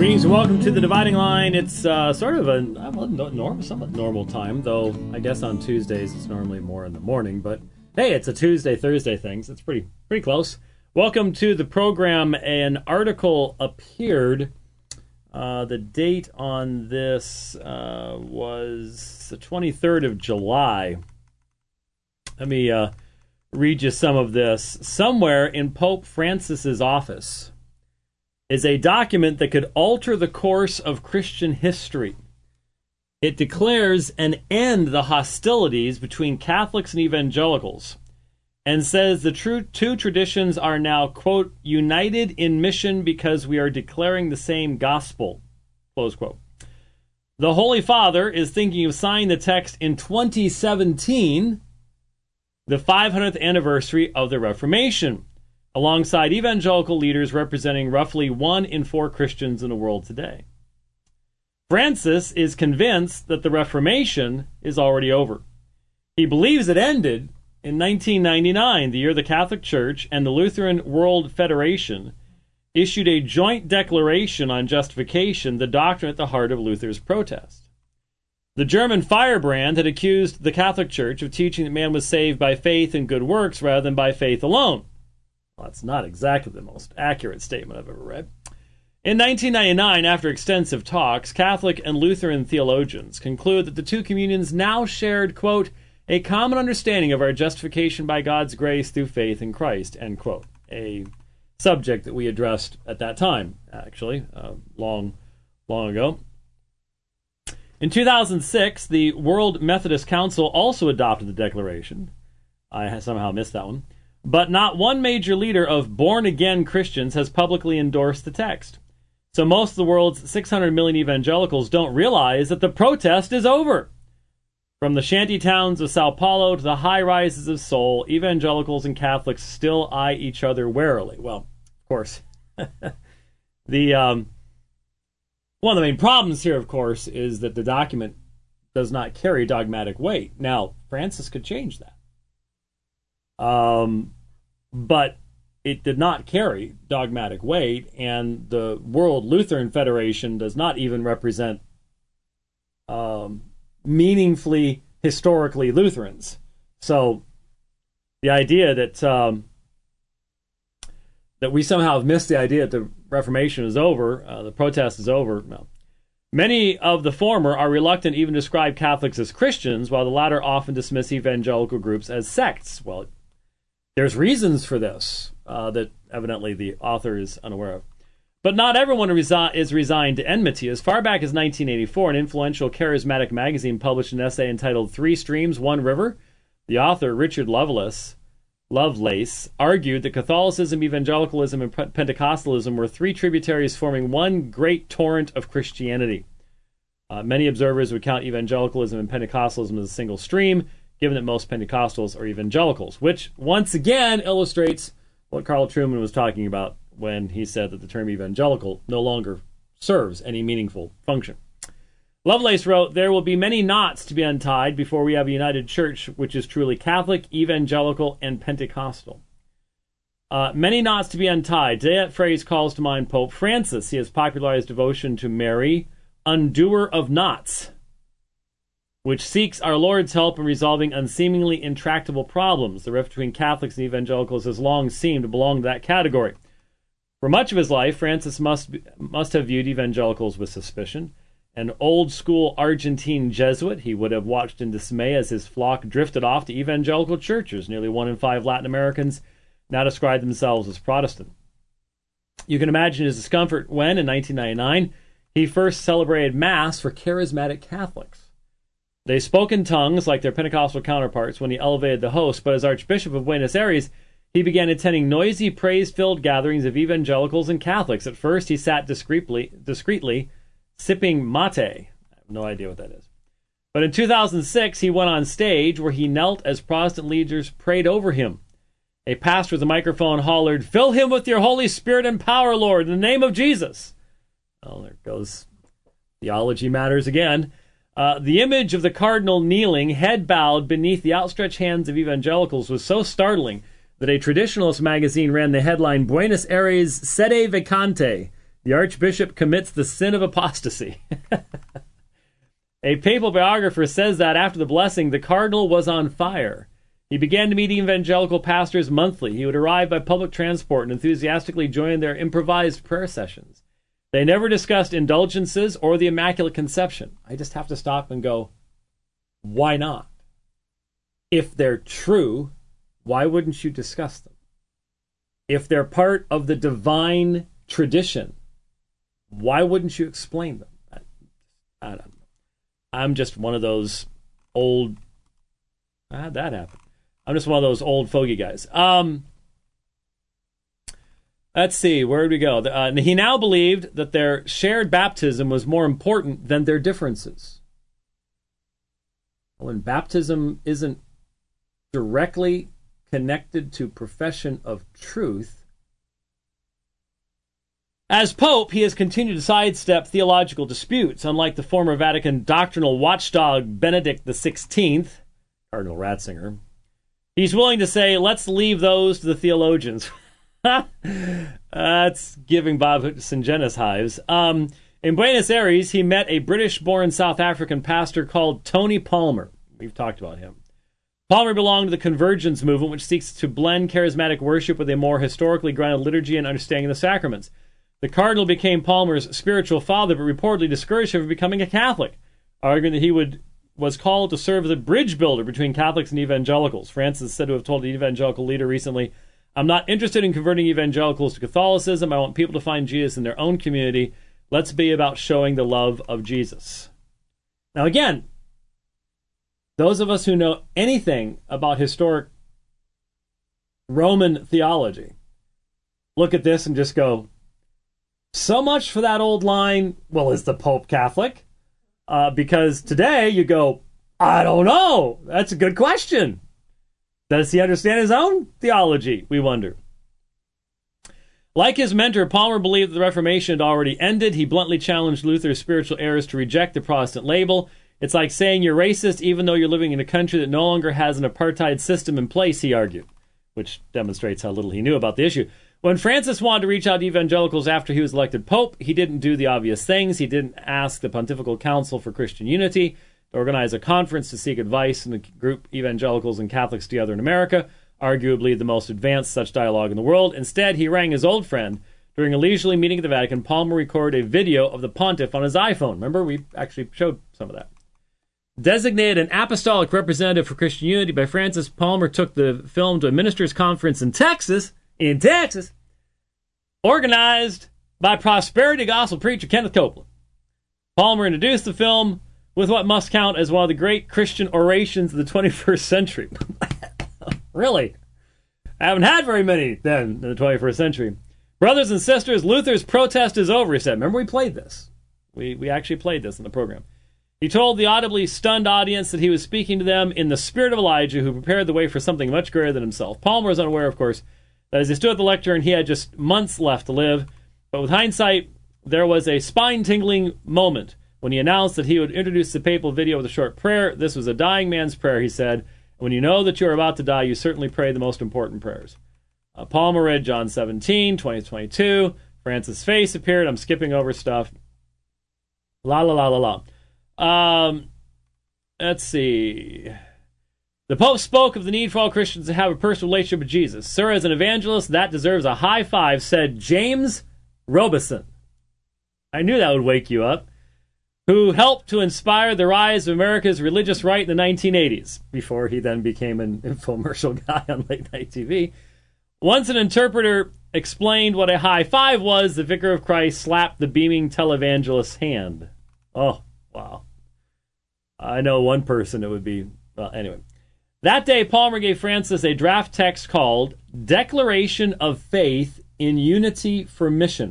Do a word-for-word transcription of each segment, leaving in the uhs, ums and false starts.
Greetings and welcome to The Dividing Line. It's uh, sort of a well, normal, somewhat normal time, though I guess on Tuesdays it's normally more in the morning. But hey, it's a Tuesday, Thursday thing, so it's pretty, pretty close. Welcome to the program. An article appeared. Uh, the date on this uh, was the twenty-third of July. Let me uh, read you some of this. Somewhere in Pope Francis's office is a document that could alter the course of Christian history. It declares and end the hostilities between Catholics and evangelicals, and says the true two traditions are now, quote, united in mission because we are declaring the same gospel, close quote. The Holy Father is thinking of signing the text in twenty seventeen, the five hundredth anniversary of the Reformation, alongside evangelical leaders representing roughly one in four Christians in the world today. Francis is convinced that the Reformation is already over. He believes it ended in nineteen ninety-nine, the year the Catholic Church and the Lutheran World Federation issued a joint declaration on justification, the doctrine at the heart of Luther's protest. The German firebrand had accused the Catholic Church of teaching that man was saved by faith and good works rather than by faith alone. Well, that's not exactly the most accurate statement I've ever read. In nineteen ninety-nine, after extensive talks, Catholic and Lutheran theologians conclude that the two communions now shared, quote, a common understanding of our justification by God's grace through faith in Christ, end quote. A subject that we addressed at that time, actually, uh, long, long ago. In two thousand six, the World Methodist Council also adopted the declaration. I somehow missed that one. But not one major leader of born-again Christians has publicly endorsed the text. So most of the world's six hundred million evangelicals don't realize that the protest is over. From the shanty towns of Sao Paulo to the high-rises of Seoul, evangelicals and Catholics still eye each other warily. Well, of course, the um, one of the main problems here, of course, is that the document does not carry dogmatic weight. Now, Francis could change that. Um, but it did not carry dogmatic weight, and the World Lutheran Federation does not even represent um, meaningfully, historically Lutherans. So the idea that um, that we somehow have missed the idea that the Reformation is over, uh, the protest is over, no. Many of the former are reluctant even to describe Catholics as Christians, while the latter often dismiss evangelical groups as sects. Well, there's reasons for this uh, that evidently the author is unaware of. But not everyone resi- is resigned to enmity. As far back as nineteen eighty-four, an influential charismatic magazine published an essay entitled Three Streams, One River. The author, Richard Lovelace, Lovelace, argued that Catholicism, evangelicalism, and Pentecostalism were three tributaries forming one great torrent of Christianity. Uh, many observers would count evangelicalism and Pentecostalism as a single stream, given that most Pentecostals are evangelicals, which once again illustrates what Carl Trueman was talking about when he said that the term evangelical no longer serves any meaningful function. Lovelace wrote, there will be many knots to be untied before we have a united church which is truly Catholic, evangelical, and Pentecostal. Uh, many knots to be untied. Today that phrase calls to mind Pope Francis. He has popularized devotion to Mary, undoer of knots, which seeks our Lord's help in resolving unseemingly intractable problems. The rift between Catholics and evangelicals has long seemed to belong to that category. For much of his life, Francis must be, must have viewed evangelicals with suspicion. An old-school Argentine Jesuit, he would have watched in dismay as his flock drifted off to evangelical churches. Nearly one in five Latin Americans now describe themselves as Protestant. You can imagine his discomfort when, in nineteen ninety-nine, he first celebrated Mass for charismatic Catholics. They spoke in tongues like their Pentecostal counterparts when he elevated the host, but as Archbishop of Buenos Aires, he began attending noisy, praise-filled gatherings of evangelicals and Catholics. At first, he sat discreetly, discreetly sipping mate. I have no idea what that is. But in two thousand six, he went on stage where he knelt as Protestant leaders prayed over him. A pastor with a microphone hollered, "Fill him with your Holy Spirit and power, Lord, in the name of Jesus." Well, there goes theology matters again. Uh, the image of the cardinal kneeling, head bowed beneath the outstretched hands of evangelicals was so startling that a traditionalist magazine ran the headline, "Buenos Aires sede vacante," The Archbishop commits the sin of apostasy. A papal biographer says that after the blessing, the cardinal was on fire. He began to meet evangelical pastors monthly. He would arrive by public transport and enthusiastically join their improvised prayer sessions. They never discussed indulgences or the Immaculate Conception. I just have to stop and go, why not? If they're true, why wouldn't you discuss them? If they're part of the divine tradition, why wouldn't you explain them? I, I don't know. I'm just one of those old... How'd that happen? I'm just one of those old fogey guys. Um, let's see, where did we go? Uh, he now believed that their shared baptism was more important than their differences. When baptism isn't directly connected to profession of truth, as Pope, he has continued to sidestep theological disputes, unlike the former Vatican doctrinal watchdog Benedict the sixteenth, Cardinal Ratzinger. He's willing to say, let's leave those to the theologians. That's giving Bob Singenis hives. Um, in Buenos Aires, he met a British-born South African pastor called Tony Palmer. We've talked about him. Palmer belonged to the Convergence movement, which seeks to blend charismatic worship with a more historically grounded liturgy and understanding of the sacraments. The cardinal became Palmer's spiritual father, but reportedly discouraged him from becoming a Catholic, arguing that he would was called to serve as a bridge builder between Catholics and evangelicals. Francis is said to have told an evangelical leader recently, I'm not interested in converting evangelicals to Catholicism. I want people to find Jesus in their own community. Let's be about showing the love of Jesus. Now again, those of us who know anything about historic Roman theology look at this and just go, so much for that old line, well, is the Pope Catholic? Uh, because today you go, I don't know. That's a good question. Does he understand his own theology, we wonder? Like his mentor, Palmer believed the Reformation had already ended. He bluntly challenged Luther's spiritual errors to reject the Protestant label. It's like saying you're racist even though you're living in a country that no longer has an apartheid system in place, he argued, which demonstrates how little he knew about the issue. When Francis wanted to reach out to evangelicals after he was elected pope, he didn't do the obvious things. He didn't ask the Pontifical Council for Christian Unity to organize a conference to seek advice and to group evangelicals and Catholics together in America, arguably the most advanced such dialogue in the world. Instead, he rang his old friend. During a leisurely meeting at the Vatican, Palmer recorded a video of the pontiff on his iPhone. Remember, we actually showed some of that. Designated an apostolic representative for Christian Unity by Francis, Palmer took the film to a ministers' conference in Texas, in Texas, organized by prosperity gospel preacher Kenneth Copeland. Palmer introduced the film with what must count as one of the great Christian orations of the twenty-first century. Really? I haven't had very many then in the twenty-first century. Brothers and sisters, Luther's protest is over, he said. Remember, we played this. We, we actually played this in the program. He told the audibly stunned audience that he was speaking to them in the spirit of Elijah, who prepared the way for something much greater than himself. Palmer was unaware, of course, that as he stood at the lectern, he had just months left to live. But with hindsight, there was a spine-tingling moment when he announced that he would introduce the papal video with a short prayer. This was a dying man's prayer, he said. When you know that you are about to die, you certainly pray the most important prayers. Uh, Palmer read John seventeen, twenty to twenty-two. Francis' face appeared. I'm skipping over stuff. La la la la la. Um, let's see. The Pope spoke of the need for all Christians to have a personal relationship with Jesus. Sir, as an evangelist, that deserves a high five, said James Robison. I knew that would wake you up. Who helped to inspire the rise of America's religious right in the nineteen eighties, before he then became an infomercial guy on late night T V. Once an interpreter explained what a high five was, the Vicar of Christ slapped the beaming televangelist's hand. Oh, wow. I know one person it would be... Well, anyway. That day, Palmer gave Francis a draft text called Declaration of Faith in Unity for Mission,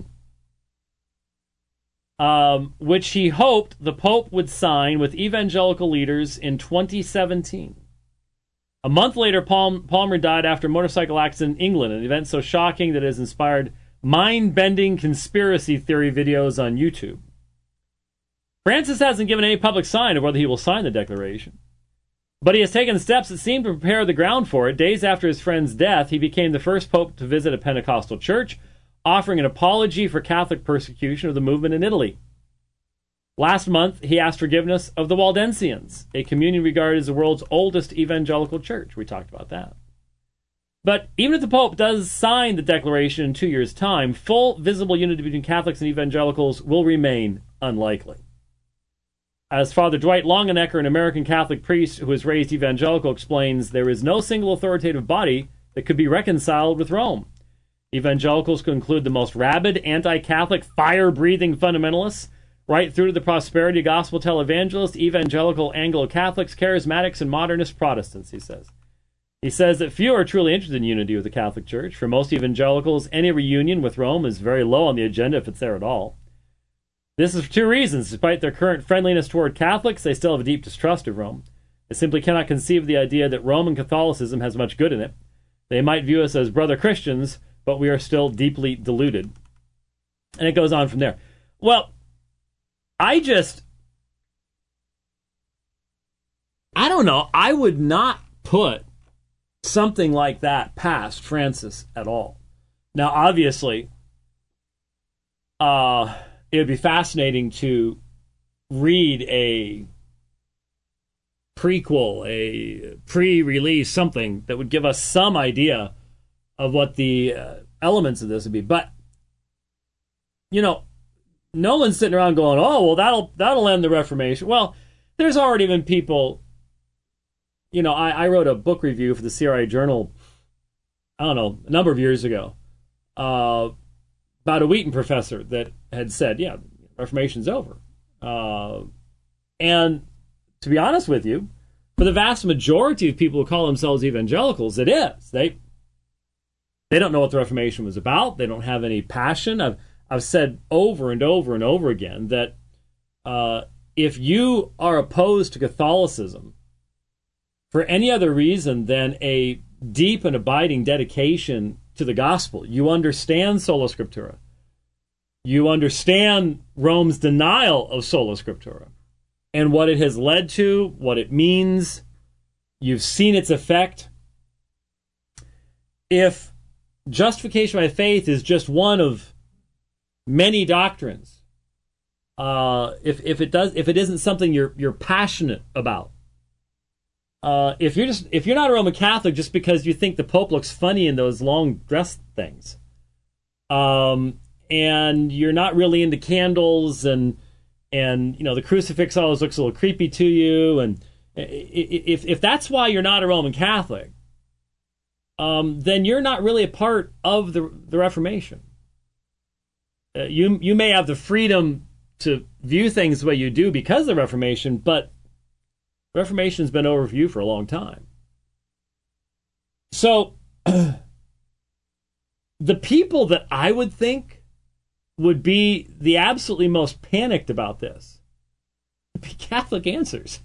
um, which he hoped the Pope would sign with evangelical leaders in twenty seventeen. A month later, Palm, Palmer died after a motorcycle accident in England, an event so shocking that it has inspired mind-bending conspiracy theory videos on YouTube. Francis hasn't given any public sign of whether he will sign the declaration, but he has taken steps that seem to prepare the ground for it. Days after his friend's death, he became the first pope to visit a Pentecostal church, offering an apology for Catholic persecution of the movement in Italy. Last month, he asked forgiveness of the Waldensians, a communion regarded as the world's oldest evangelical church. We talked about that. But even if the Pope does sign the declaration in two years' time, full visible unity between Catholics and evangelicals will remain unlikely. As Father Dwight Longenecker, an American Catholic priest who was raised evangelical, explains, there is no single authoritative body that could be reconciled with Rome. Evangelicals could include the most rabid, anti-Catholic, fire-breathing fundamentalists, right through to the prosperity gospel televangelists, evangelical Anglo-Catholics, charismatics, and modernist Protestants, he says. He says that few are truly interested in unity with the Catholic Church. For most evangelicals, any reunion with Rome is very low on the agenda, if it's there at all. This is for two reasons. Despite their current friendliness toward Catholics, they still have a deep distrust of Rome. They simply cannot conceive of the idea that Roman Catholicism has much good in it. They might view us as brother Christians, but we are still deeply deluded. And it goes on from there. Well, I just... I don't know. I would not put something like that past Francis at all. Now, obviously, uh, it would be fascinating to read a prequel, a pre-release, something that would give us some idea of what the uh, elements of this would be. But, you know, no one's sitting around going, oh, well, that'll that'll end the Reformation. Well, there's already been people... You know, I, I wrote a book review for the C R I Journal, I don't know, a number of years ago, uh, about a Wheaton professor that had said, yeah, Reformation's over. Uh, and to be honest with you, for the vast majority of people who call themselves evangelicals, it is. They they don't know what the Reformation was about. They don't have any passion. I've, I've said over and over and over again that uh, if you are opposed to Catholicism, for any other reason than a deep and abiding dedication to the gospel, you understand sola scriptura. You understand Rome's denial of sola scriptura and what it has led to, what it means. You've seen its effect. If justification by faith is just one of many doctrines, uh, if if it does, if it isn't something you're you're passionate about, Uh, if you're just if you're not a Roman Catholic just because you think the Pope looks funny in those long dress things, um, and you're not really into candles and and you know the crucifix always looks a little creepy to you, and if if that's why you're not a Roman Catholic, um, then you're not really a part of the the Reformation. Uh, you you may have the freedom to view things the way you do because of the Reformation, but Reformation's been over for you for a long time. So, the people that I would think would be the absolutely most panicked about this would be Catholic Answers.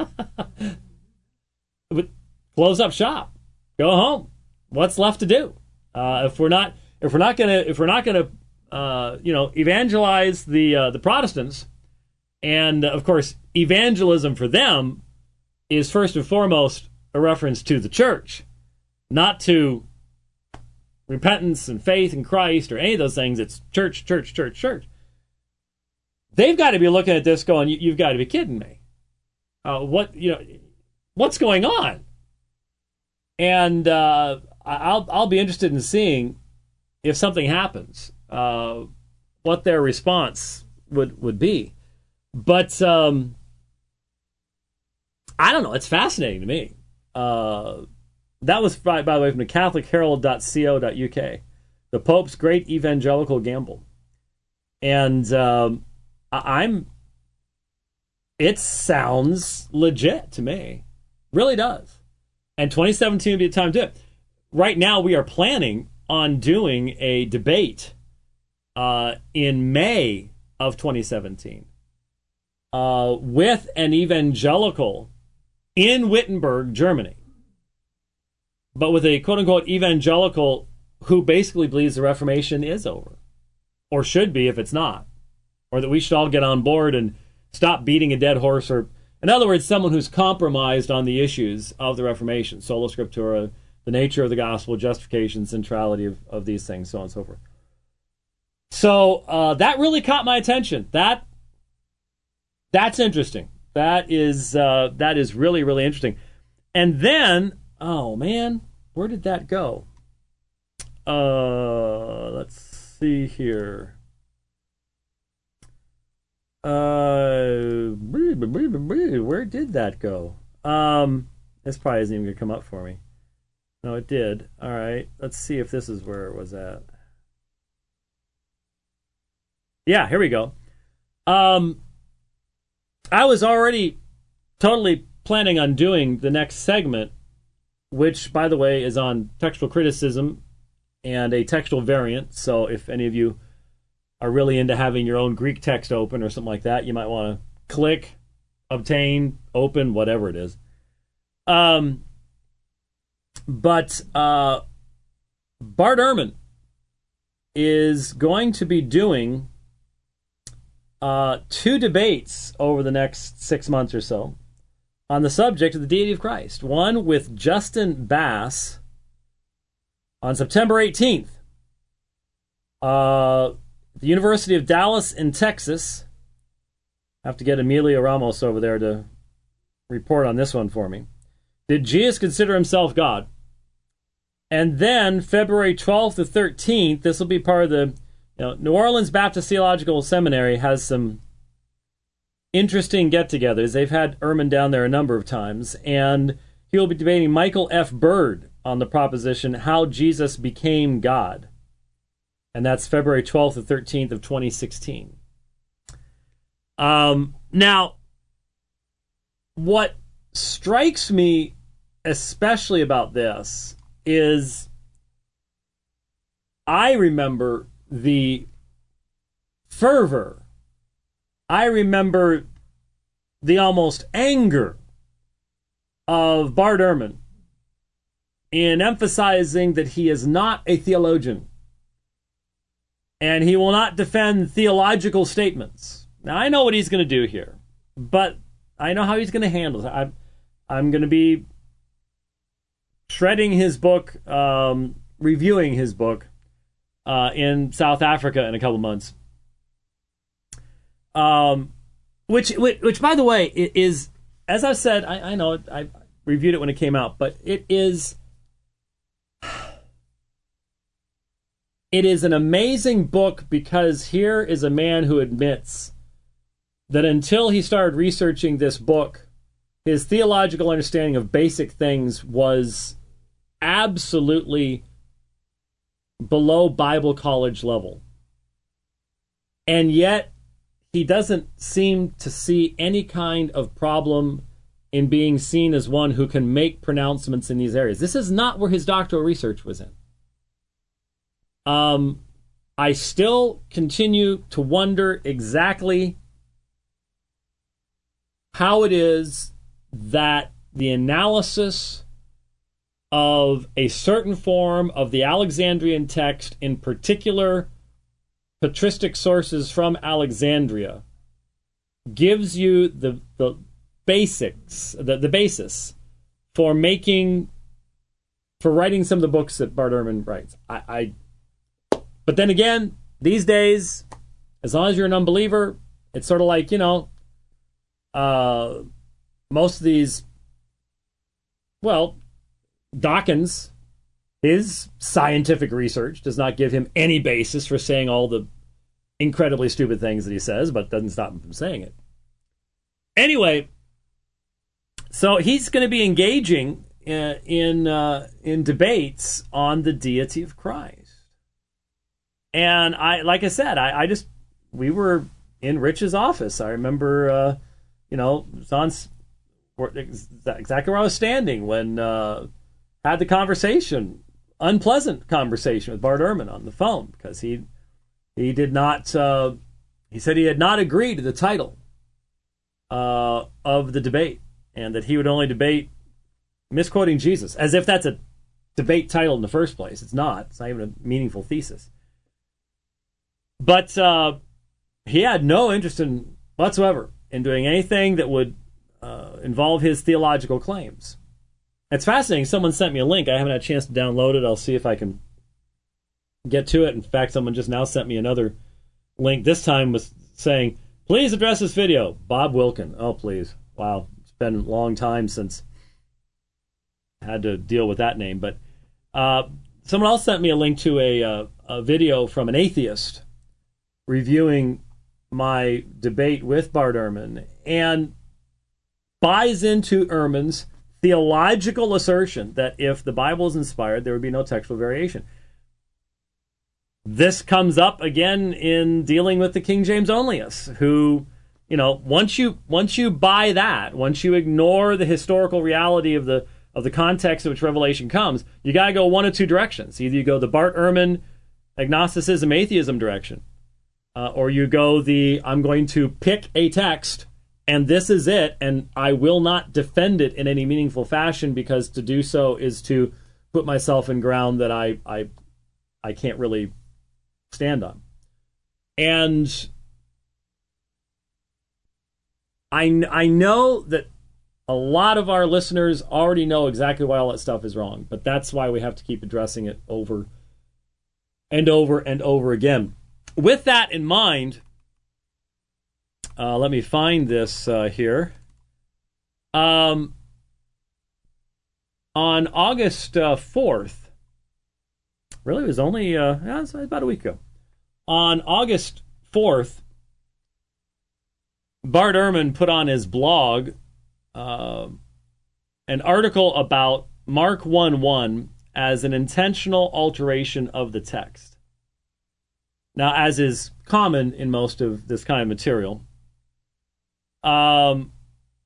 But close up shop, go home. What's left to do? Uh, if we're not, if we're not gonna, if we're not gonna, uh, you know, evangelize the uh, the Protestants, and uh, of course, evangelism for them is first and foremost a reference to the church, not to repentance and faith in Christ or any of those things. It's church, church, church, church. They've got to be looking at this going, you've got to be kidding me. Uh, what, you know, what's going on? And uh, I'll, I'll be interested in seeing if something happens, uh, what their response would, would be. But, um, I don't know. It's fascinating to me. Uh, that was, by, by the way, from the catholic herald dot co dot U K. The Pope's Great Evangelical Gamble. And um, I, I'm... It sounds legit to me. Really does. And twenty seventeen would be the time to do it. Right now, we are planning on doing a debate uh, in May of twenty seventeen uh, with an evangelical in Wittenberg, Germany, but with a quote-unquote evangelical who basically believes the Reformation is over, or should be if it's not, or that we should all get on board and stop beating a dead horse, or, in other words, someone who's compromised on the issues of the Reformation, sola scriptura, the nature of the gospel, justification, centrality of, of these things, so on and so forth. So uh, that really caught my attention. That that's interesting. That is uh, that is really really interesting. And then, oh man, where did that go? Uh, let's see here. Uh, where did that go? Um, this probably isn't even gonna come up for me. No, it did. All right, let's see if this is where it was at. Yeah, here we go. Um, I was already totally planning on doing the next segment, which, by the way, is on textual criticism and a textual variant. So if any of you are really into having your own Greek text open or something like that, you might want to click, obtain, open, whatever it is. Um, but uh, Bart Ehrman is going to be doing uh, two debates over the next six months or so on the subject of the deity of Christ. One with Justin Bass on September eighteenth. Uh, the University of Dallas in Texas. I have to get Emilio Ramos over there to report on this one for me. Did Jesus consider himself God? And then February twelfth to thirteenth, this will be part of the, you know, New Orleans Baptist Theological Seminary has some interesting get-togethers. They've had Ehrman down there a number of times, and he will be debating Michael F. Bird on the proposition how Jesus became God. And that's February twelfth to thirteenth of twenty sixteen. Um, now, what strikes me especially about this is I remember the fervor. I remember the almost anger of Bart Ehrman in emphasizing that he is not a theologian and he will not defend theological statements. Now, I know what he's going to do here, but I know how he's going to handle it. I'm, I'm going to be shredding his book, um, reviewing his book uh, in South Africa in a couple months. Um, which, which, which, by the way, is, as I've said, I, I know I reviewed it when it came out, but it is, it is an amazing book because here is a man who admits that until he started researching this book, his theological understanding of basic things was absolutely below Bible college level. And yet, he doesn't seem to see any kind of problem in being seen as one who can make pronouncements in these areas. This is not where his doctoral research was in. Um, I still continue to wonder exactly how it is that the analysis of a certain form of the Alexandrian text, in particular patristic sources from Alexandria, gives you the the basics, the, the basis for making, for writing some of the books that Bart Ehrman writes. I, I, but then again, these days, as long as you're an unbeliever, it's sort of like, you know, uh, most of these, well, Dawkins, his scientific research does not give him any basis for saying all the incredibly stupid things that he says, but doesn't stop him from saying it. Anyway, so he's going to be engaging in in, uh, in debates on the deity of Christ. And I, like I said, I, I just, we were in Rich's office. I remember, uh, you know, it was on exactly where I was standing when uh, had the conversation, unpleasant conversation with Bart Ehrman on the phone, because he he did not, uh, he said he had not agreed to the title uh, of the debate, and that he would only debate misquoting Jesus, as if that's a debate title in the first place. It's not. It's not even a meaningful thesis. But uh, he had no interest in whatsoever in doing anything that would uh, involve his theological claims. It's fascinating. Someone sent me a link. I haven't had a chance to download it. I'll see if I can get to it. In fact, someone just now sent me another link this time was saying, please address this video. Bob Wilkin. Oh, please. Wow. It's been a long time since I had to deal with that name. But uh, someone else sent me a link to a, uh, a video from an atheist reviewing my debate with Bart Ehrman and buys into Ehrman's theological assertion that if the Bible is inspired, there would be no textual variation. This comes up again in dealing with the King James onlyists, who, you know, once you once you buy that, once you ignore the historical reality of the of the context in which Revelation comes, you got to go one of two directions. Either you go the Bart Ehrman agnosticism, atheism direction, uh, or you go the I'm going to pick a text and this is it, and I will not defend it in any meaningful fashion, because to do so is to put myself in ground that I I I can't really stand on. And I, I know that a lot of our listeners already know exactly why all that stuff is wrong, but that's why we have to keep addressing it over and over and over again. With that in mind, uh, let me find this uh, here. Um, on August uh, fourth, really, it was only uh, yeah, it was about a week ago. On August fourth, Bart Ehrman put on his blog uh, an article about Mark one one as an intentional alteration of the text. Now, as is common in most of this kind of material, um,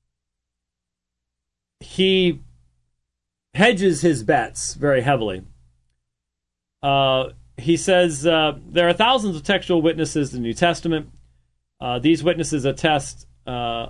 he hedges his bets very heavily. Uh, he says uh, there are thousands of textual witnesses in the New Testament. Uh, these witnesses attest. Uh,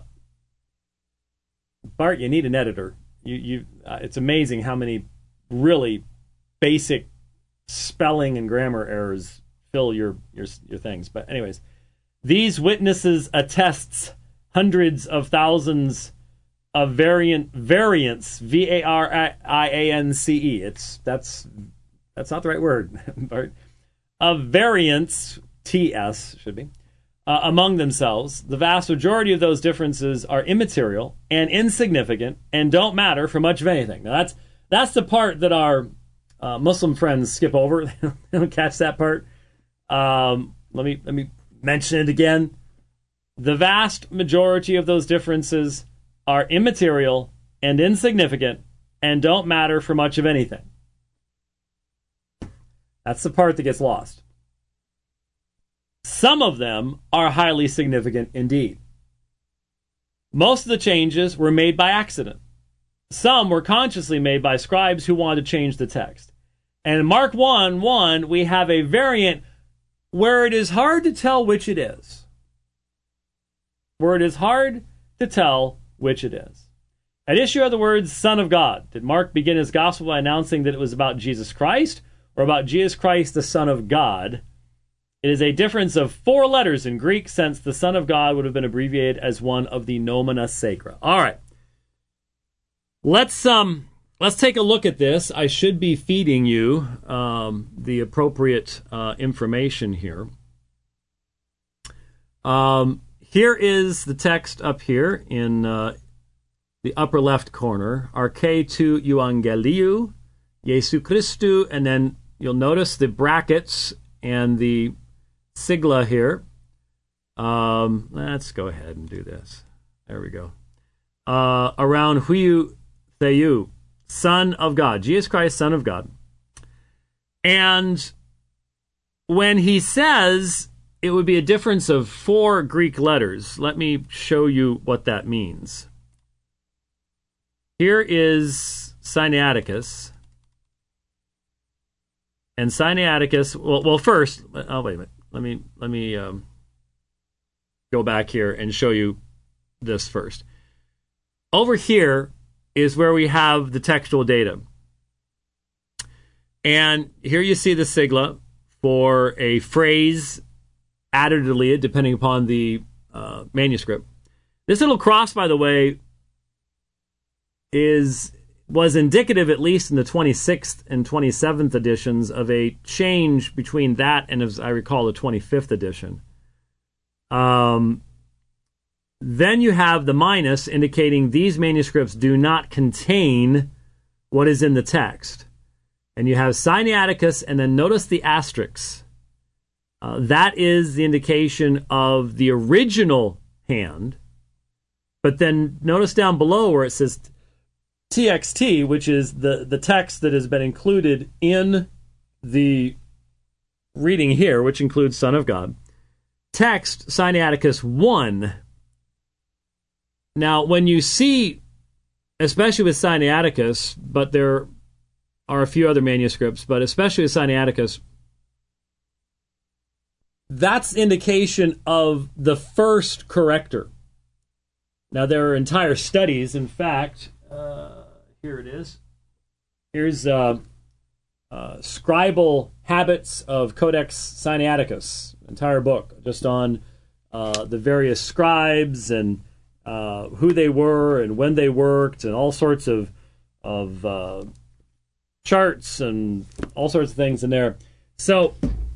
Bart, you need an editor. You, you. Uh, it's amazing how many really basic spelling and grammar errors fill your your your things. But anyways, these witnesses attests hundreds of thousands of variant variants. V A R I A N C E. It's that's. That's not the right word. Of variants, T S should be, uh, among themselves. The vast majority of those differences are immaterial and insignificant and don't matter for much of anything. Now that's that's the part that our uh, Muslim friends skip over. They don't catch that part. Um, let me let me mention it again. The vast majority of those differences are immaterial and insignificant and don't matter for much of anything. That's the part that gets lost. Some of them are highly significant indeed. Most of the changes were made by accident. Some were consciously made by scribes who wanted to change the text. And in Mark one one, we have a variant where it is hard to tell which it is. Where it is hard to tell which it is. At issue are the words Son of God. Did Mark begin his gospel by announcing that it was about Jesus Christ, or about Jesus Christ, the Son of God? It is a difference of four letters in Greek, since the Son of God would have been abbreviated as one of the nomina sacra. All right. Let's um let's take a look at this. I should be feeding you um, the appropriate uh, information here. Um, here is the text up here in uh, the upper left corner. Arche tu euangeliou, Jesu Christu, and then you'll notice the brackets and the sigla here. Um, let's go ahead and do this. There we go. Uh, around huiou theou, Son of God. Jesus Christ, Son of God. And when he says it would be a difference of four Greek letters, let me show you what that means. Here is Sinaiticus. And Sinaiticus, well, well, first, oh, wait a minute. Let me, let me um, go back here and show you this first. Over here is where we have the textual data. And here you see the sigla for a phrase added or deleted, depending upon the uh, manuscript. This little cross, by the way, is... was indicative, at least in the twenty-sixth and twenty-seventh editions, of a change between that and, as I recall, the twenty-fifth edition. Um, then you have the minus indicating these manuscripts do not contain what is in the text. And you have Sinaiticus, and then notice the asterisks. Uh, that is the indication of the original hand. But then notice down below where it says T X T, which is the, the text that has been included in the reading here, which includes Son of God. Text, Sinaiticus one. Now, when you see, especially with Sinaiticus, but there are a few other manuscripts, but especially with Sinaiticus, that's indication of the first corrector. Now, there are entire studies. In fact, uh, here it is. Here's uh, uh, Scribal Habits of Codex Sinaiticus, entire book, just on uh, the various scribes and uh, who they were and when they worked and all sorts of of uh, charts and all sorts of things in there. So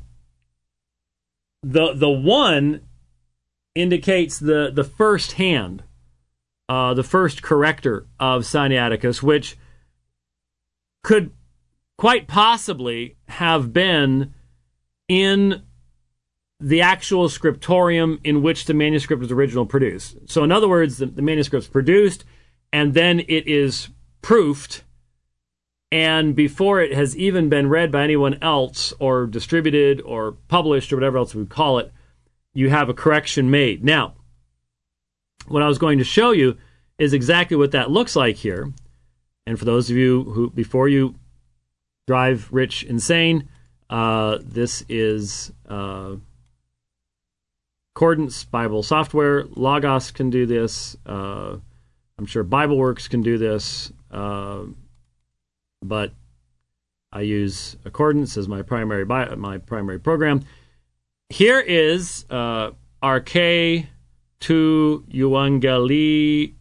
the the one indicates the the first hand. Uh, the first corrector of Sinaiticus, which could quite possibly have been in the actual scriptorium in which the manuscript was originally produced. So in other words, the, the manuscript's produced, and then it is proofed, and before it has even been read by anyone else or distributed or published or whatever else we would call it, you have a correction made. Now, what I was going to show you is exactly what that looks like here. And for those of you who, before you drive Rich insane, uh, this is uh, Concordance Bible software. Logos can do this. Uh, I'm sure BibleWorks can do this. Uh, but I use Accordance as my primary bi- my primary program. Here is uh, Arche tu Evangeliu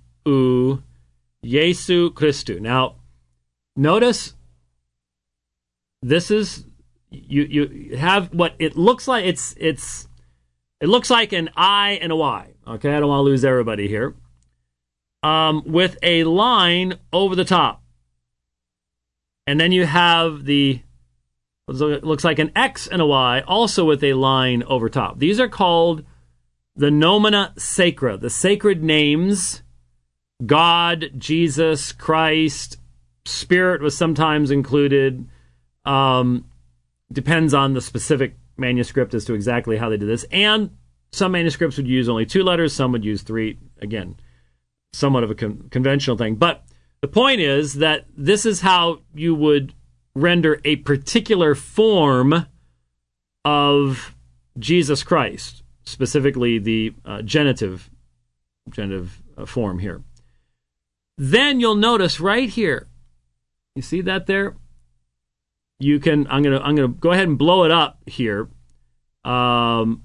Jesu Christu. Now, notice this is you. You have what it looks like. It's it's it looks like an I and a Y. Okay, I don't want to lose everybody here. Um, with a line over the top, and then you have the it looks like an X and a Y, also with a line over top. These are called the nomina sacra, the sacred names. God, Jesus, Christ, Spirit was sometimes included. Um, depends on the specific manuscript as to exactly how they did this. And some manuscripts would use only two letters, some would use three. Again, somewhat of a con- conventional thing. But the point is that this is how you would render a particular form of Jesus Christ, specifically the uh, genitive, genitive uh, form here. Then you'll notice right here, you see that there? You can, I'm gonna, I'm gonna go ahead and blow it up here, um,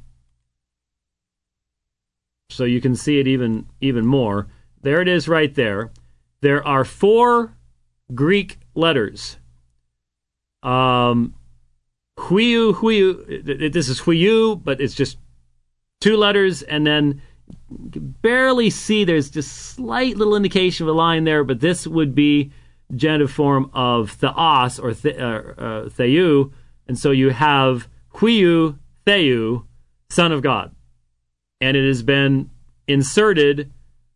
so you can see it even, even more. There it is, right there. There are four Greek letters. Um, huiu, huiu. This is huiu, but it's just two letters, and then you can barely see there's just slight little indication of a line there, but this would be genitive form of theos or the, uh, uh, theou, and so you have huiu, theou, Son of God, and it has been inserted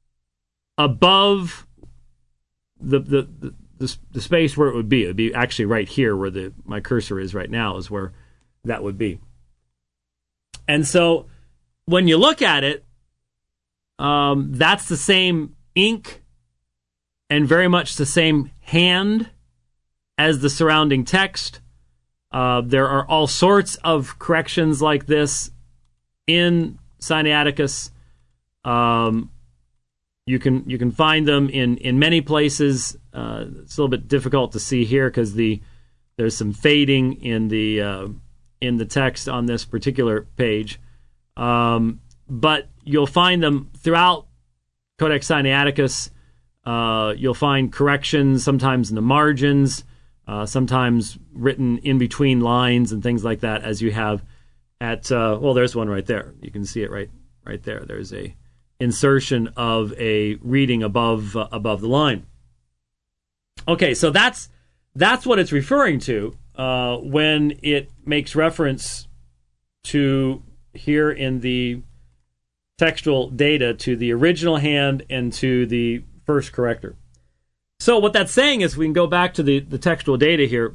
above the the, the the the space where it would be. It would be actually right here where the my cursor is right now is where that would be. And so when you look at it, um, that's the same ink and very much the same hand as the surrounding text. Uh, there are all sorts of corrections like this in Sinaiticus. Um, you can you can find them in, in many places. Uh, it's a little bit difficult to see here because the there's some fading in the uh, in the text on this particular page. Um, but you'll find them throughout Codex Sinaiticus. Uh, you'll find corrections sometimes in the margins, uh, sometimes written in between lines and things like that, as you have at, uh, well, there's one right there. You can see it right right there. There's a insertion of a reading above uh, above the line. Okay, so that's that's what it's referring to uh, when it makes reference to here in the textual data to the original hand and to the first corrector. So what that's saying is we can go back to the, the textual data here.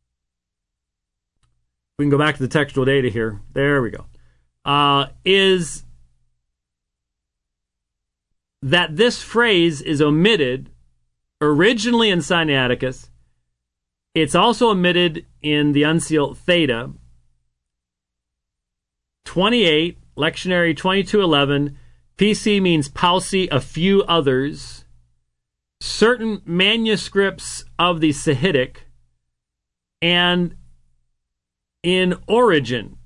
We can go back to the textual data here. There we go. Uh, is that this phrase is omitted originally in Sinaiticus. It's also omitted in the Uncial Theta. twenty-eight, lectionary twenty-two eleven. P C means pauci, a few others. Certain manuscripts of the Sahidic, and in Origin.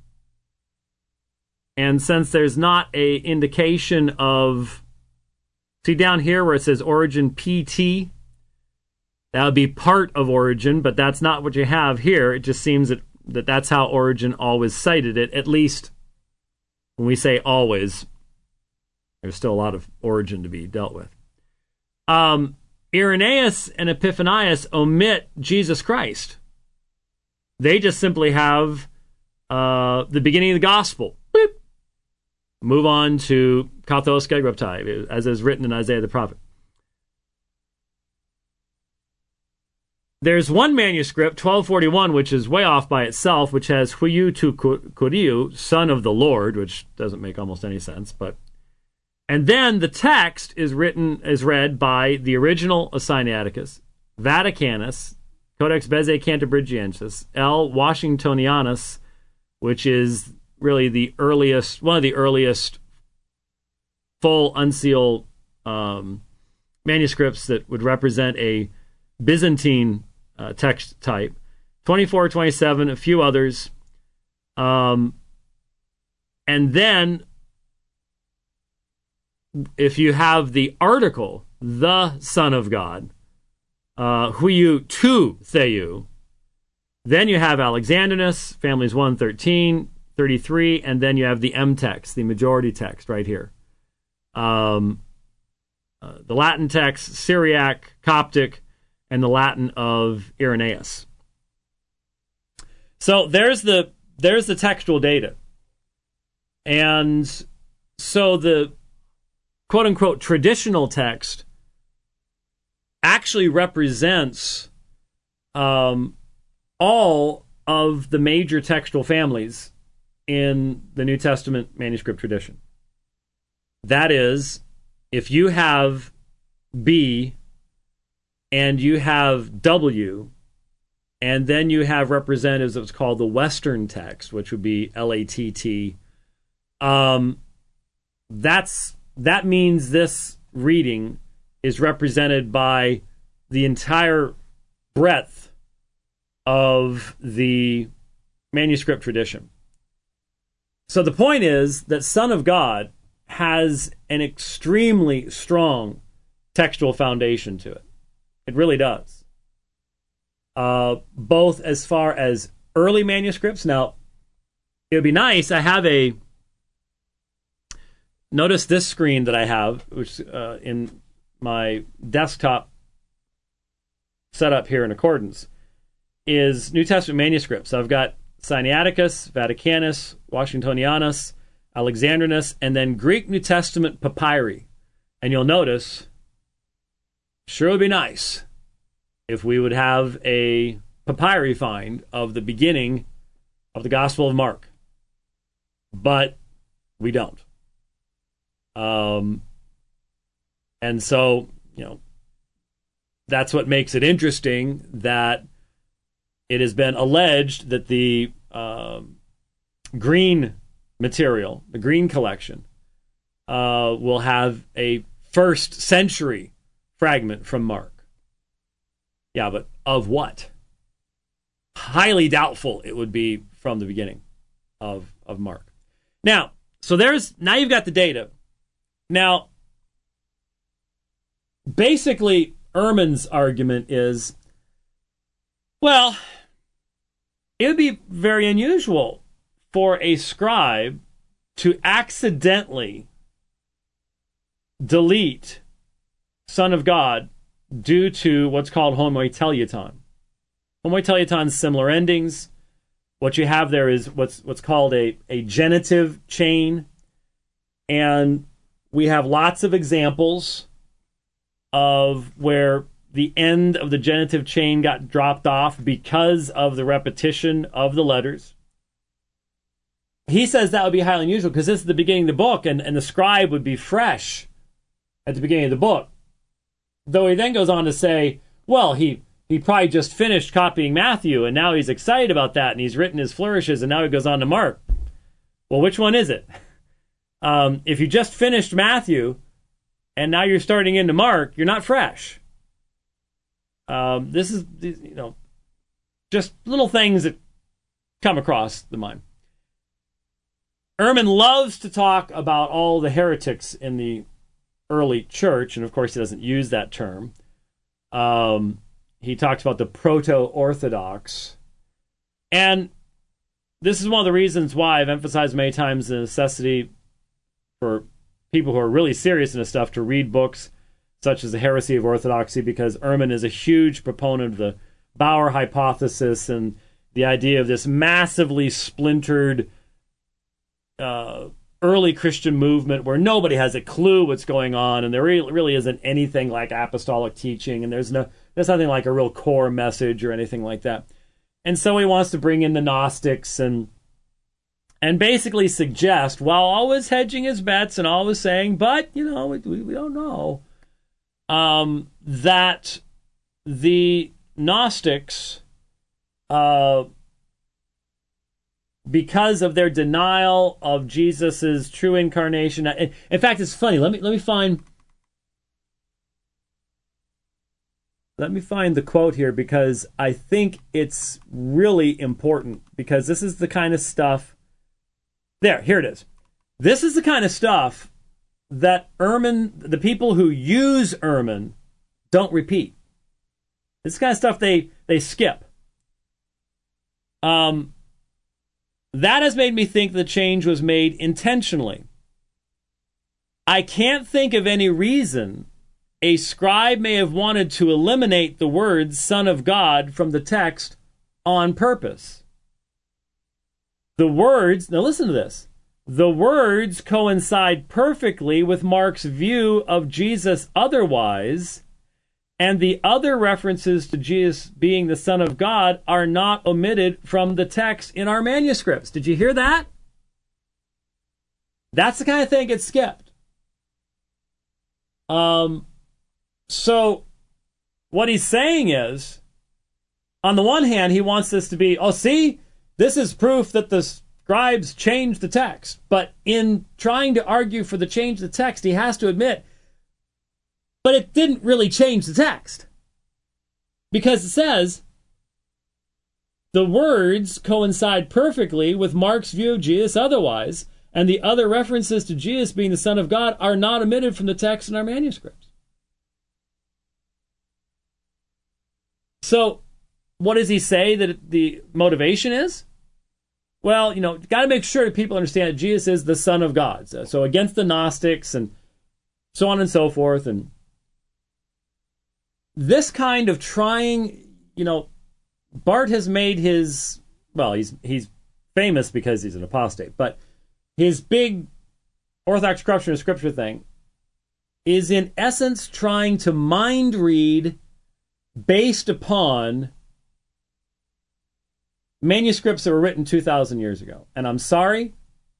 And since there's not a indication of, see down here where it says Origin P T, that would be part of Origin, but that's not what you have here. It just seems that, that that's how Origin always cited it, at least when we say always. There's still a lot of Origin to be dealt with. Um, Irenaeus and Epiphanius omit Jesus Christ. They just simply have uh, the beginning of the gospel. Boop. Move on to Kathos Gegraptai, as is written in Isaiah the prophet. There's one manuscript, twelve forty-one, which is way off by itself, which has Huiou tu Kuriou, son of the Lord, which doesn't make almost any sense, but and then the text is written, is read by the original Sinaiticus, Vaticanus, Codex Bezae Cantabrigiensis, L. Washingtonianus, which is really the earliest, one of the earliest full uncial um, manuscripts that would represent a Byzantine uh, text type. twenty-four twenty-seven, a few others. Um, and then if you have the article, the Son of God, uh, Huiou tu Theou, then you have Alexandrinus, families one, thirteen, thirty-three, and then you have the M text, the majority text right here. Um, uh, the Latin text, Syriac, Coptic, and the Latin of Irenaeus. So there's the there's the textual data. And so the quote-unquote traditional text actually represents um, all of the major textual families in the New Testament manuscript tradition. That is, if you have B and you have W, and then you have representatives of what's called the Western text, which would be L A T T, um, that's that means this reading is represented by the entire breadth of the manuscript tradition. So the point is that Son of God has an extremely strong textual foundation to it. It really does. Uh, both as far as early manuscripts. Now, it would be nice. I have a... Notice this screen that I have, which uh, in my desktop setup here in accordance, is New Testament manuscripts. I've got Sinaiticus, Vaticanus, Washingtonianus, Alexandrinus, and then Greek New Testament papyri. And you'll notice, sure would be nice if we would have a papyri find of the beginning of the Gospel of Mark. But we don't. Um, and so, you know, that's what makes it interesting that it has been alleged that the uh, green material, the green collection, uh, will have a first century fragment from Mark. Yeah, but of what? Highly doubtful it would be from the beginning of, of Mark. Now, so there's, now you've got the data. Now, basically, Ehrman's argument is, well, it would be very unusual for a scribe to accidentally delete Son of God due to what's called homoteleuton. Homoteleuton's similar endings. What you have there is what's what's called a, a genitive chain. And we have lots of examples of where the end of the genitive chain got dropped off because of the repetition of the letters. He says that would be highly unusual because this is the beginning of the book, and, and the scribe would be fresh at the beginning of the book. Though he then goes on to say, well, he, he probably just finished copying Matthew, and now he's excited about that, and he's written his flourishes, and now he goes on to Mark. Well, which one is it? Um, if you just finished Matthew, and now you're starting into Mark, you're not fresh. Um, this is, you know, just little things that come across the mind. Ehrman loves to talk about all the heretics in the early church, and of course he doesn't use that term. Um, he talks about the proto-Orthodox. And this is one of the reasons why I've emphasized many times the necessity for people who are really serious in this stuff to read books such as The Heresy of Orthodoxy, because Ehrman is a huge proponent of the Bauer hypothesis and the idea of this massively splintered uh, early Christian movement where nobody has a clue what's going on, and there really, really isn't anything like apostolic teaching, and there's no there's nothing like a real core message or anything like that. And so he wants to bring in the Gnostics and and basically suggest, while always hedging his bets and always saying, but, you know, we, we don't know, um, that the Gnostics, uh, because of their denial of Jesus's true incarnation, in, in fact, it's funny. Let me let me find let me find the quote here, because I think it's really important, because this is the kind of stuff. There, here it is. This is the kind of stuff that Ehrman, the people who use Ehrman, don't repeat. This kind of stuff they, they skip. Um, that has made me think the change was made intentionally. I can't think of any reason a scribe may have wanted to eliminate the words Son of God from the text on purpose. The words, now listen to this, the words coincide perfectly with Mark's view of Jesus otherwise, and the other references to Jesus being the Son of God are not omitted from the text in our manuscripts. Did you hear that? That's the kind of thing that gets skipped. Um, so what he's saying is, on the one hand, he wants this to be, oh, see, this is proof that the scribes changed the text. But in trying to argue for the change of the text, he has to admit, but it didn't really change the text. Because it says, the words coincide perfectly with Mark's view of Jesus otherwise, and the other references to Jesus being the Son of God are not omitted from the text in our manuscripts. So, what does he say that the motivation is? Well, you know, got to make sure that people understand that Jesus is the Son of God. So, so against the Gnostics and so on and so forth. And this kind of trying, you know, Bart has made his, well, he's he's famous because he's an apostate, but his big Orthodox corruption of Scripture thing is in essence trying to mind read based upon manuscripts that were written two thousand years ago. And I'm sorry,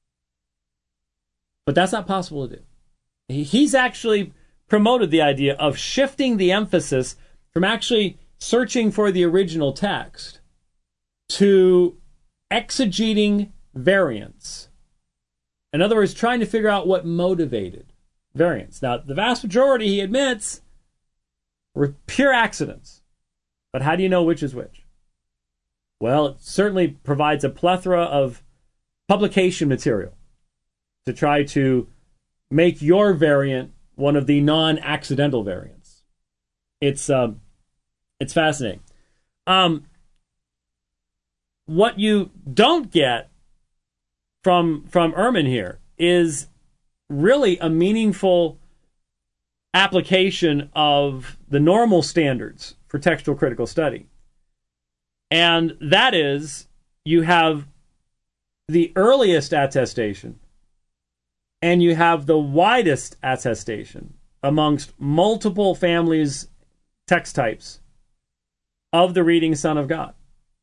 but that's not possible to do. He's actually promoted the idea of shifting the emphasis from actually searching for the original text to exegeting variants. In other words, trying to figure out what motivated variants. Now, the vast majority, he admits, were pure accidents. But how do you know which is which? Well, it certainly provides a plethora of publication material to try to make your variant one of the non-accidental variants. It's um, it's fascinating. Um, what you don't get from from Ehrman here is really a meaningful application of the normal standards for textual critical study. And that is, you have the earliest attestation and you have the widest attestation amongst multiple families, text types, of the reading Son of God.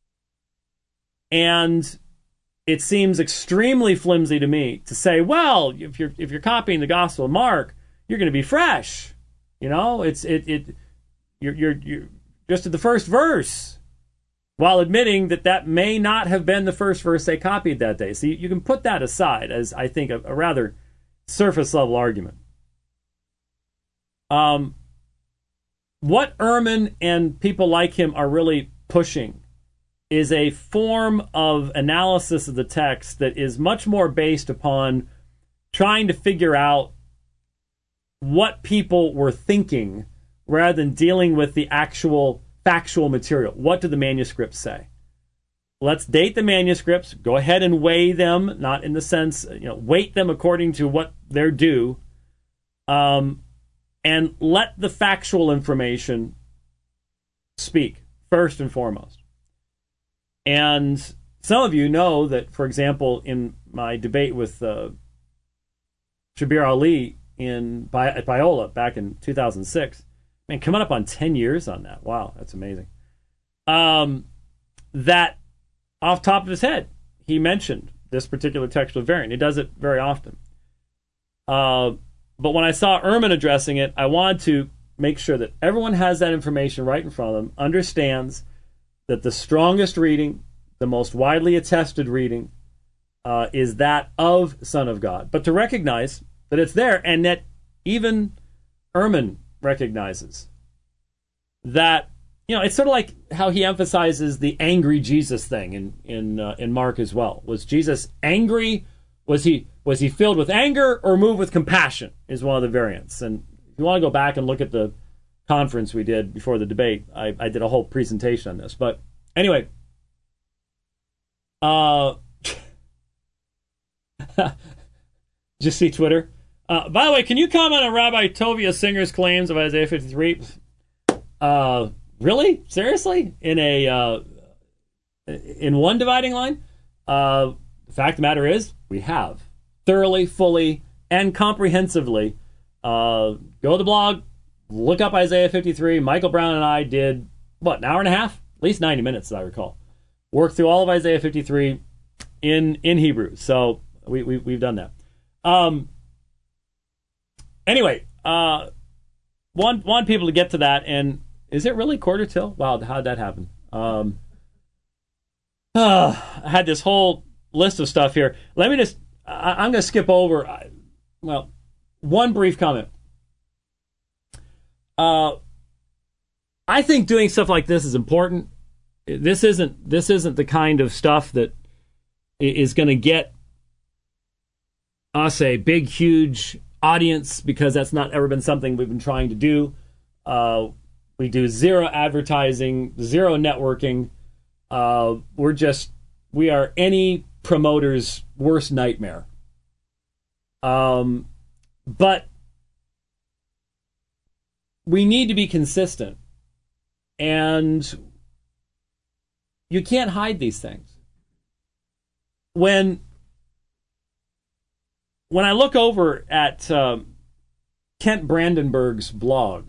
And it seems extremely flimsy to me to say, well, if you're if you're copying the Gospel of Mark, you're going to be fresh. You know, it's it it you're you're you're just at the first verse, while admitting that that may not have been the first verse they copied that day. So you, you can put that aside as, I think, a, a rather surface level argument. Um, what Ehrman and people like him are really pushing is a form of analysis of the text that is much more based upon trying to figure out what people were thinking rather than dealing with the actual factual material. What do the manuscripts say? Let's date the manuscripts, go ahead and weigh them, not in the sense, you know, weight them according to what they're due, um, and let the factual information speak first and foremost. And some of you know that, for example, in my debate with uh, Shabir Ali in Bi- at Biola back in two thousand six, man, coming up on ten years on that. Wow, that's amazing. Um, that off top of his head, he mentioned this particular textual variant. He does it very often. Uh, but when I saw Ehrman addressing it, I wanted to make sure that everyone has that information right in front of them, understands that the strongest reading, the most widely attested reading, uh, is that of Son of God. But to recognize that it's there, and that even Ehrman recognizes that, you know, it's sort of like how he emphasizes the angry Jesus thing in in uh, in Mark as well. Was Jesus angry? Was he was he filled with anger or moved with compassion? Is one of the variants. And if you want to go back and look at the conference we did before the debate, I, I did a whole presentation on this. But anyway, uh, did you see Twitter? Uh, by the way, can you comment on Rabbi Tovia Singer's claims of Isaiah fifty-three? Uh, really? Seriously? In a uh, in one dividing line? Uh, the fact of the matter is, we have thoroughly, fully, and comprehensively. Uh, go to the blog, look up Isaiah fifty-three. Michael Brown and I did, what, an hour and a half? At least ninety minutes, as I recall. Worked through all of Isaiah fifty-three in in Hebrew. So we, we, we've done that. Um, anyway, uh, want, want people to get to that. And is it really quarter till? Wow, how did that happen? Um, uh, I had this whole list of stuff here. Let me just, I, I'm going to skip over, I, well, one brief comment. Uh, I think doing stuff like this is important. This isn't this isn't the kind of stuff that is going to get us a big, huge audience, because that's not ever been something we've been trying to do. Uh, we do zero advertising, zero networking. Uh, we're just, we are any promoter's worst nightmare. Um, but we need to be consistent. And you can't hide these things. When when I look over at um, Kent Brandenburg's blog,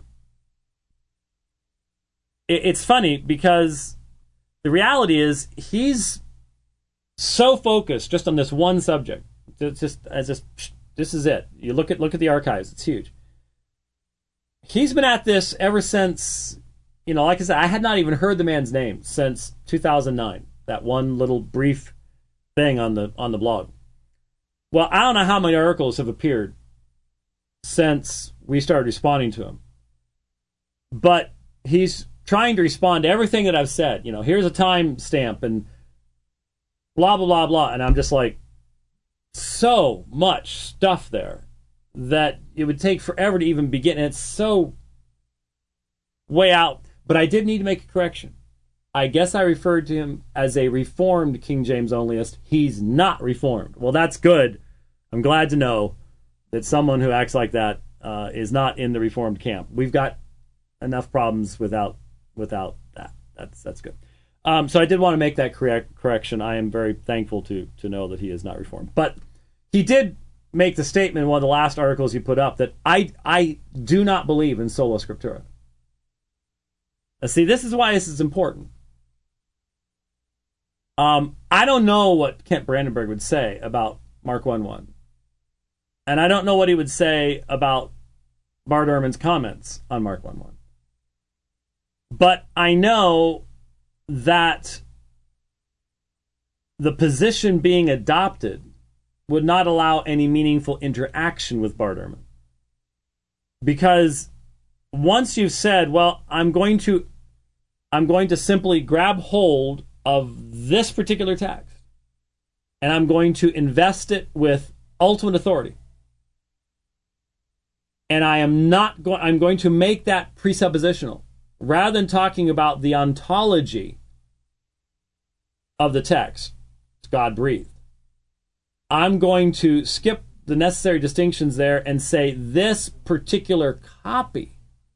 it, it's funny because the reality is he's so focused just on this one subject. It's just as just this is it. You look at look at the archives; it's huge. He's been at this ever since. You know, like I said, I had not even heard the man's name since two thousand nine. That one little brief thing on the on the blog. Well, I don't know how many articles have appeared since we started responding to him. But he's trying to respond to everything that I've said. You know, here's a time stamp and blah, blah, blah, blah. And I'm just like, so much stuff there that it would take forever to even begin. And it's so way out. But I did need to make a correction. I guess I referred to him as a Reformed King James onlyist. He's not Reformed. Well, that's good. I'm glad to know that someone who acts like that uh, is not in the Reformed camp. We've got enough problems without without that. That's that's good. Um, so I did want to make that correct correction. I am very thankful to to know that he is not Reformed. But he did make the statement in one of the last articles he put up that I I do not believe in sola scriptura. Now, see, this is why this is important. Um, I don't know what Kent Brandenburg would say about Mark one one. And I don't know what he would say about Bart Ehrman's comments on Mark one one. But I know that the position being adopted would not allow any meaningful interaction with Bart Ehrman. Because once you've said, well, I'm going to I'm going to simply grab hold of this particular text and I'm going to invest it with ultimate authority. And I am not going I'm going to make that presuppositional rather than talking about the ontology of the text. It's God breathed. I'm going to skip the necessary distinctions there and say this particular copy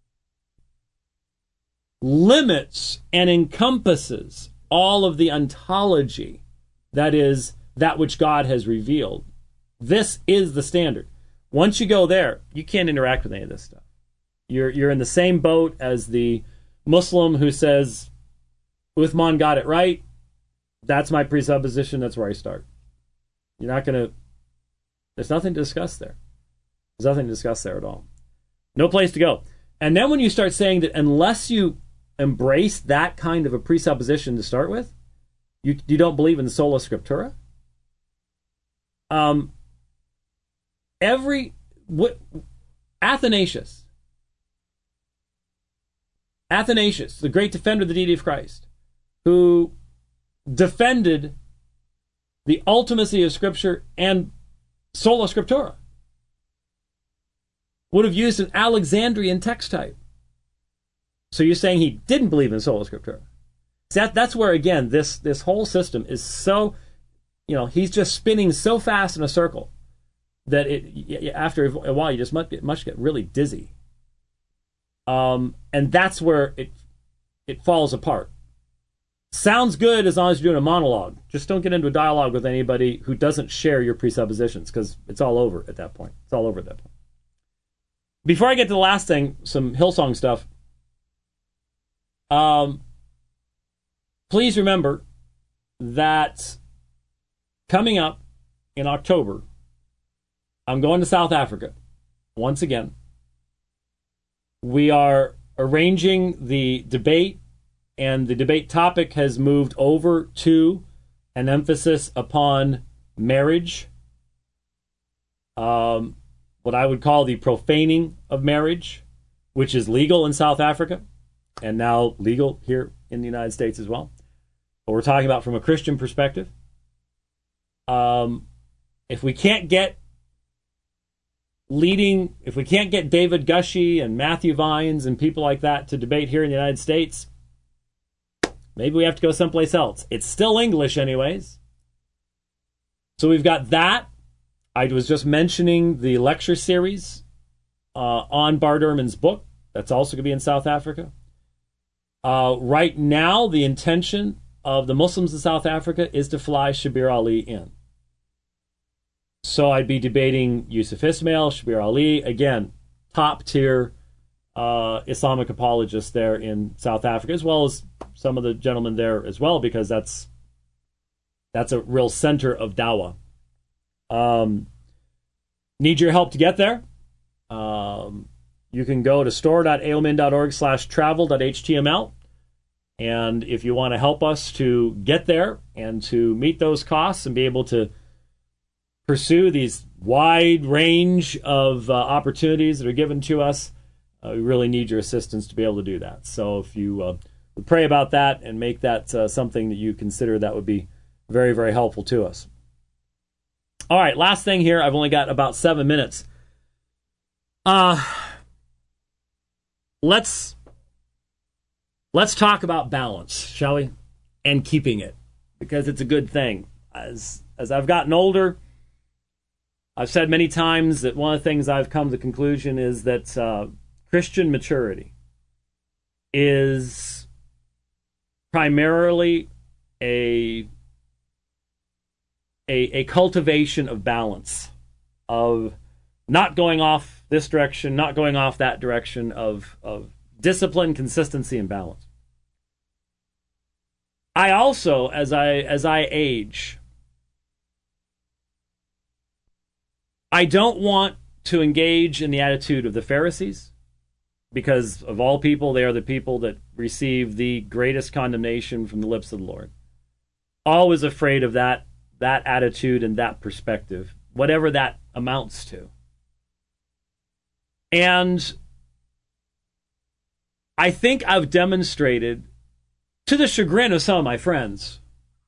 limits and encompasses all of the ontology, that is, that which God has revealed. This is the standard. Once you go there, you can't interact with any of this stuff. You're you're in the same boat as the Muslim who says, Uthman got it right. That's my presupposition. That's where I start. You're not going to... There's nothing to discuss there. There's nothing to discuss there at all. No place to go. And then when you start saying that unless you embrace that kind of a presupposition to start with, you you don't believe in sola scriptura. Um, every what, Athanasius, Athanasius, the great defender of the deity of Christ, who defended the ultimacy of Scripture and sola scriptura, would have used an Alexandrian text type. So you're saying he didn't believe in sola scriptura. So that, that's where, again, this, this whole system is so, you know, he's just spinning so fast in a circle that it after a while you just must get, must get really dizzy. Um, and that's where it it falls apart. Sounds good as long as you're doing a monologue. Just don't get into a dialogue with anybody who doesn't share your presuppositions, because it's all over at that point. It's all over at that point. Before I get to the last thing, some Hillsong stuff. Um, please remember that coming up in October, I'm going to South Africa once again. We are arranging the debate, and the debate topic has moved over to an emphasis upon marriage, um, what I would call the profaning of marriage, which is legal in South Africa and now legal here in the United States as well. But we're talking about from a Christian perspective. Um, if we can't get leading, if we can't get David Gushee and Matthew Vines and people like that to debate here in the United States, maybe we have to go someplace else. It's still English anyways. So we've got that. I was just mentioning the lecture series uh, on Bart Ehrman's book. That's also going to be in South Africa. Uh, right now, the intention of the Muslims in South Africa is to fly Shabir Ali in. So I'd be debating Yusuf Ismail, Shabir Ali, again, top-tier uh, Islamic apologists there in South Africa, as well as some of the gentlemen there as well, because that's that's a real center of dawah. Um, need your help to get there? Um, you can go to store.aomin.org slash travel.html. And if you want to help us to get there and to meet those costs and be able to pursue these wide range of uh, opportunities that are given to us, uh, we really need your assistance to be able to do that. So if you uh, would pray about that and make that uh, something that you consider, that would be very, very helpful to us. All right, last thing here. I've only got about seven minutes. Uh, let's let's talk about balance, shall we? And keeping it, because it's a good thing. As as I've gotten older, I've said many times that one of the things I've come to the conclusion is that uh, Christian maturity is primarily a, a, a cultivation of balance, of not going off this direction, not going off that direction, of, of discipline, consistency, and balance. I also, as I as I age, I don't want to engage in the attitude of the Pharisees, because of all people, they are the people that receive the greatest condemnation from the lips of the Lord. Always afraid of that, that attitude and that perspective, whatever that amounts to. And I think I've demonstrated, to the chagrin of some of my friends,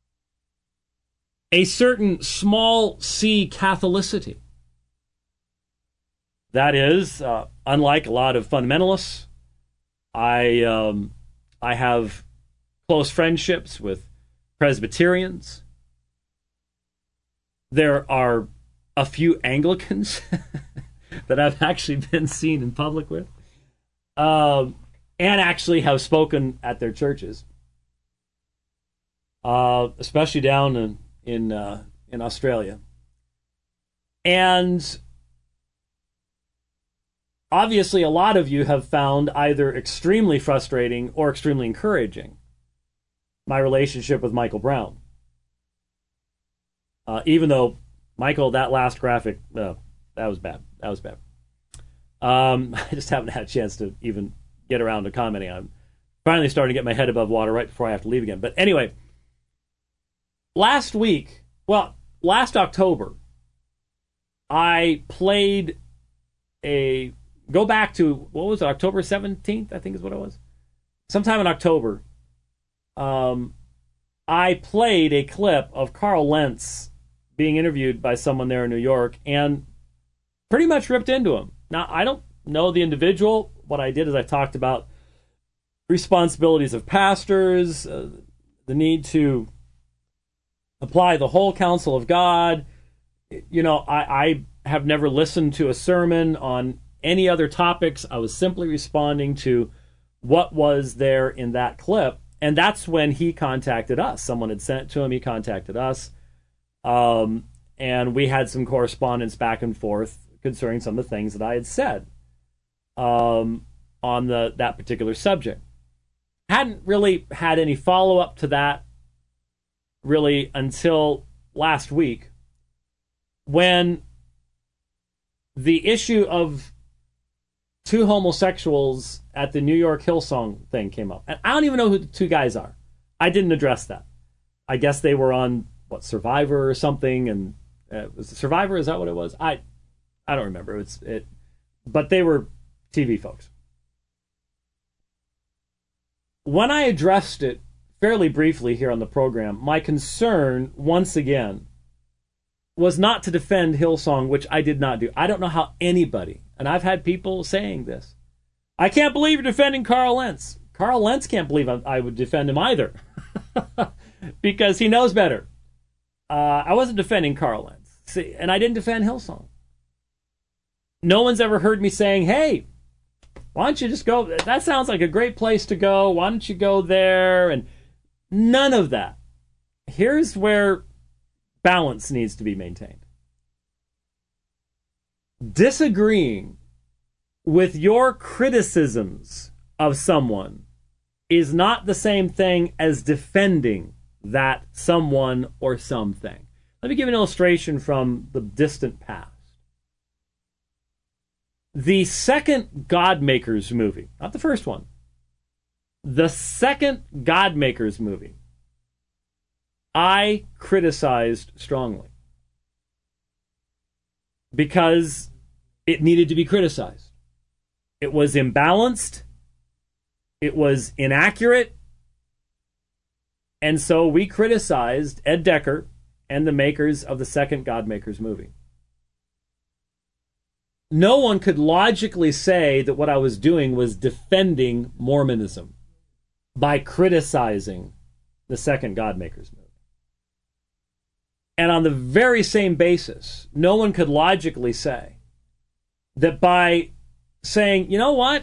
a certain small c Catholicity. That is, uh, unlike a lot of fundamentalists, I um, I have close friendships with Presbyterians. There are a few Anglicans that I've actually been seen in public with, um, and actually have spoken at their churches, uh, especially down in in, uh, in Australia. And obviously, a lot of you have found either extremely frustrating or extremely encouraging my relationship with Michael Brown. Uh, even though, Michael, that last graphic, uh, that was bad. That was bad. Um, I just haven't had a chance to even get around to commenting. I'm finally starting to get my head above water right before I have to leave again. But anyway, last week, well, last October, I played a... Go back to, what was it, October seventeenth, I think is what it was? Sometime in October, um, I played a clip of Carl Lentz being interviewed by someone there in New York and pretty much ripped into him. Now, I don't know the individual. What I did is I talked about responsibilities of pastors, uh, the need to apply the whole counsel of God. You know, I, I have never listened to a sermon on any other topics. I was simply responding to what was there in that clip. And that's when he contacted us. Someone had sent it to him. He contacted us. Um, and we had some correspondence back and forth concerning some of the things that I had said um, on the that particular subject. Hadn't really had any follow-up to that really until last week, when the issue of two homosexuals at the New York Hillsong thing came up. And I don't even know who the two guys are. I didn't address that. I guess they were on, what, Survivor or something, and uh, was it Survivor? Is that what it was? I I don't remember. It's it, but they were T V folks. When I addressed it fairly briefly here on the program, my concern, once again, was not to defend Hillsong, which I did not do. I don't know how anybody, and I've had people saying this, I can't believe you're defending Carl Lentz. Carl Lentz can't believe I, I would defend him either, because he knows better. Uh, I wasn't defending Carl Lentz, see, and I didn't defend Hillsong. No one's ever heard me saying, hey, why don't you just go, that sounds like a great place to go, why don't you go there, and none of that. Here's where balance needs to be maintained. Disagreeing with your criticisms of someone is not the same thing as defending that someone or something. Let me give an illustration from the distant past. The second Godmakers movie, not the first one, the second Godmakers movie, I criticized strongly because it needed to be criticized. It was imbalanced, it was inaccurate, and so we criticized Ed Decker and the makers of the second Godmakers movie. No one could logically say that what I was doing was defending Mormonism by criticizing the second Godmakers movie. And on the very same basis, no one could logically say that by saying, you know what,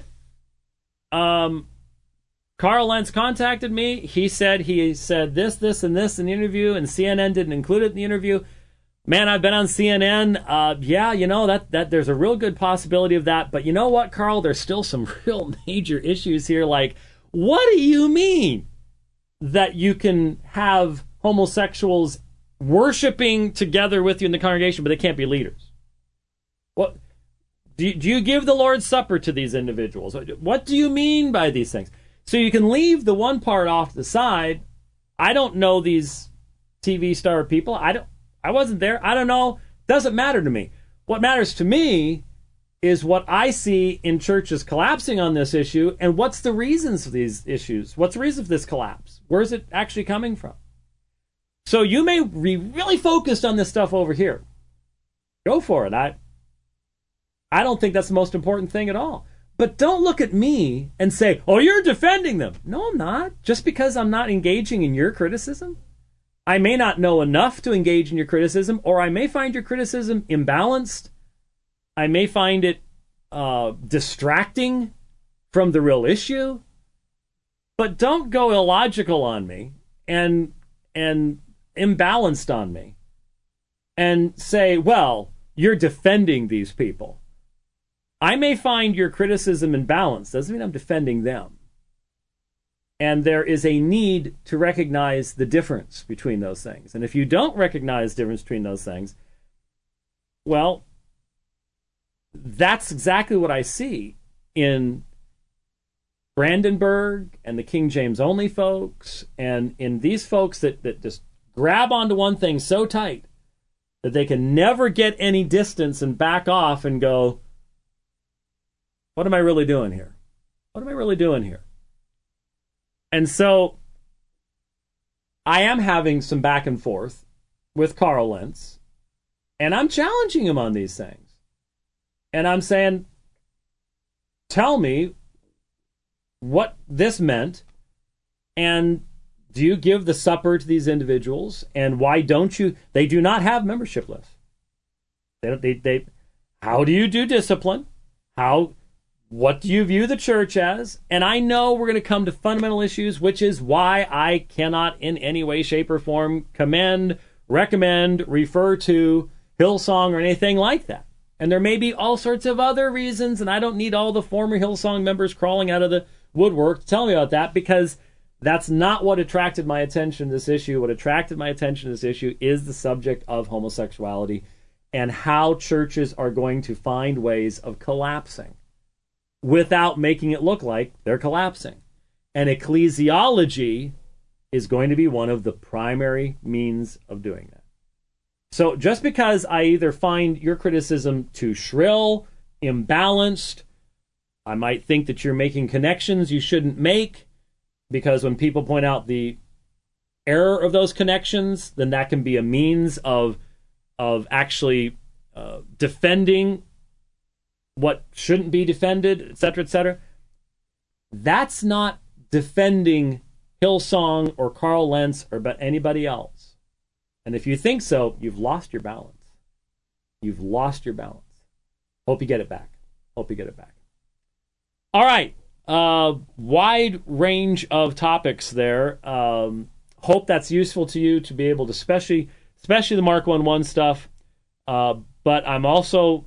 um, Carl Lentz contacted me. He said he said this, this, and this in the interview, and C N N didn't include it in the interview. Man, I've been on C N N. Uh, yeah, you know, that, that there's a real good possibility of that. But you know what, Carl? There's still some real major issues here. Like, what do you mean that you can have homosexuals worshiping together with you in the congregation, but they can't be leaders? What do you, do you give the Lord's Supper to these individuals? What do you mean by these things? So you can leave the one part off to the side. I don't know these T V star people. I don't. I wasn't there. I don't know. Doesn't matter to me. What matters to me is what I see in churches collapsing on this issue, and what's the reasons for these issues? What's the reason for this collapse? Where is it actually coming from? So you may be really focused on this stuff over here. Go for it. I, I don't think that's the most important thing at all. But don't look at me and say, oh, you're defending them. No, I'm not. Just because I'm not engaging in your criticism. I may not know enough to engage in your criticism, or I may find your criticism imbalanced. I may find it uh, distracting from the real issue. But don't go illogical on me and and imbalanced on me and say, well, you're defending these people. I may find your criticism imbalanced. Doesn't mean I'm defending them. And there is a need to recognize the difference between those things. And if you don't recognize the difference between those things, well, that's exactly what I see in Brandenburg and the King James only folks, and in these folks that, that just grab onto one thing so tight that they can never get any distance and back off and go, what am I really doing here? What am I really doing here? And so I am having some back and forth with Carl Lentz, and I'm challenging him on these things. And I'm saying, tell me what this meant, and do you give the supper to these individuals, and why don't you? They do not have membership lists. They don't, they, they, how do you do discipline? How... What do you view the church as? And I know we're going to come to fundamental issues, which is why I cannot in any way, shape, or form commend, recommend, refer to Hillsong or anything like that. And there may be all sorts of other reasons, and I don't need all the former Hillsong members crawling out of the woodwork to tell me about that, because that's not what attracted my attention to this issue. What attracted my attention to this issue is the subject of homosexuality and how churches are going to find ways of collapsing without making it look like they're collapsing. And ecclesiology is going to be one of the primary means of doing that. So just because I either find your criticism too shrill, imbalanced, I might think that you're making connections you shouldn't make, because when people point out the error of those connections, then that can be a means of, of actually uh, defending what shouldn't be defended, et cetera, et cetera. That's not defending Hillsong or Carl Lentz or but anybody else. And if you think so, you've lost your balance. You've lost your balance. Hope you get it back. Hope you get it back. All right. Uh, wide range of topics there. Um, hope that's useful to you to be able to, especially, especially the Mark one one stuff. Uh, but I'm also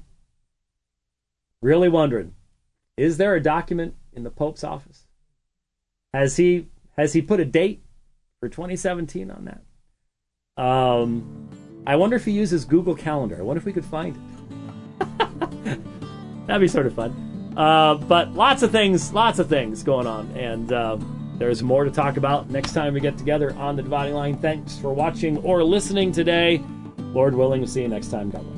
really wondering, is there a document in the Pope's office? Has he has he put a date for twenty seventeen on that? Um, I wonder if he uses Google Calendar. I wonder if we could find it. That'd be sort of fun. Uh, but lots of things, lots of things going on, and uh, there's more to talk about next time we get together on The Dividing Line. Thanks for watching or listening today. Lord willing, we'll see you next time. God bless.